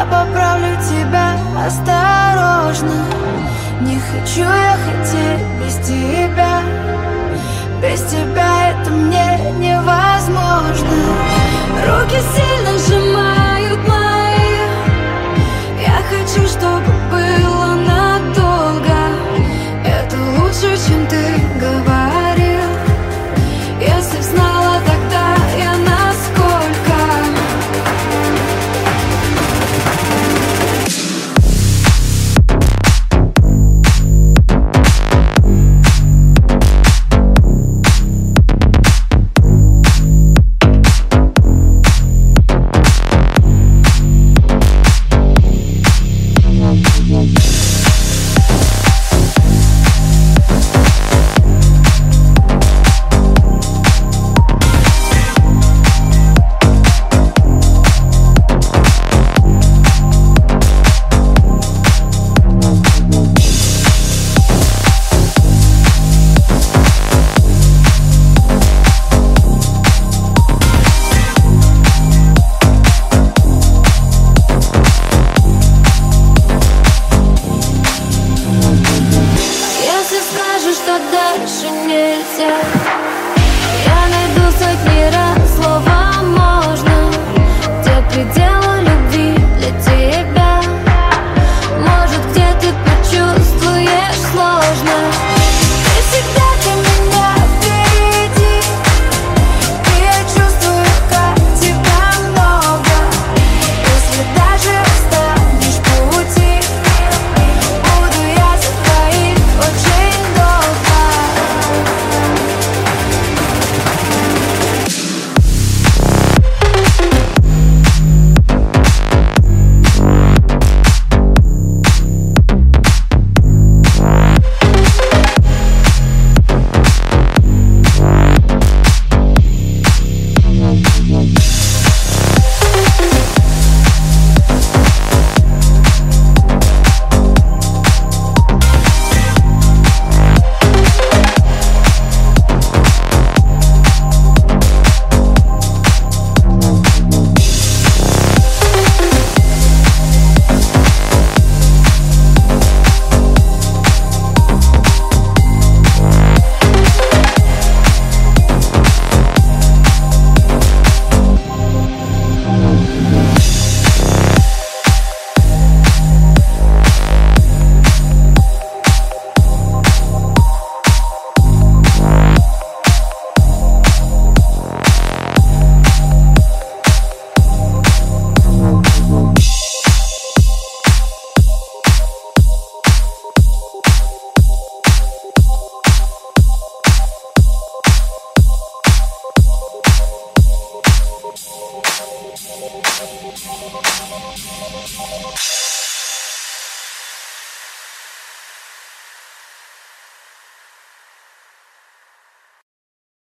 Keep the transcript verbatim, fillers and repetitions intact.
Я поправлю тебя осторожно. Не хочу я хотеть без тебя. Без тебя это мне невозможно. Руки сильно сжимают мои. Я хочу, чтобы было надолго. Это лучше, чем ты говорил. Если б знала тогда я насколько. Что дальше нельзя, я найду сотни раз слово «можно», где предел.